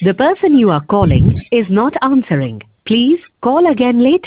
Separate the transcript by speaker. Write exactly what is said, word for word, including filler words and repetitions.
Speaker 1: The person you are calling is not answering. Please call again later.